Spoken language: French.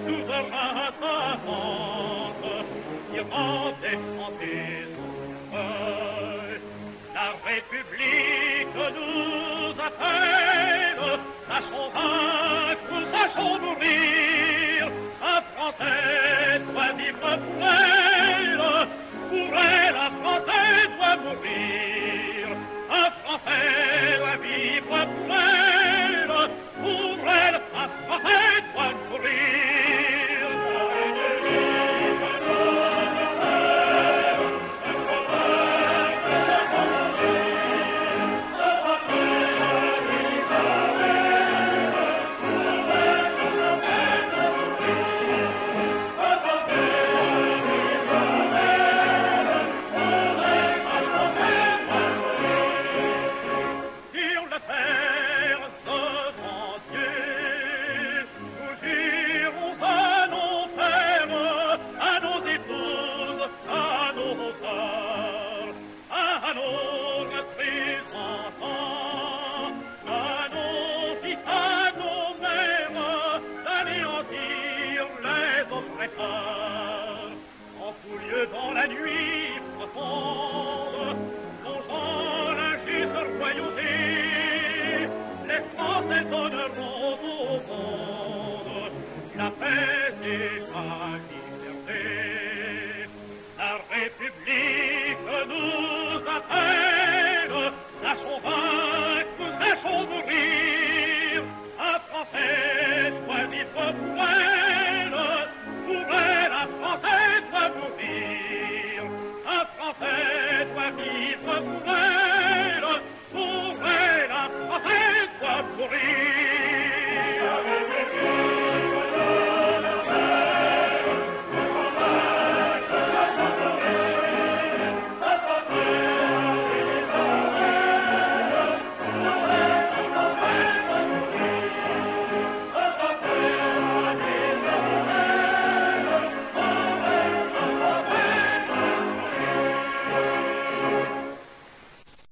nous aura sa vente, iront défendre la République nous appelle, sachons vaincre, sachons mourir, un Français doit vivre pour elle, un Français doit mourir, un Français doit vivre pour elle, un Français doit mourir. Oh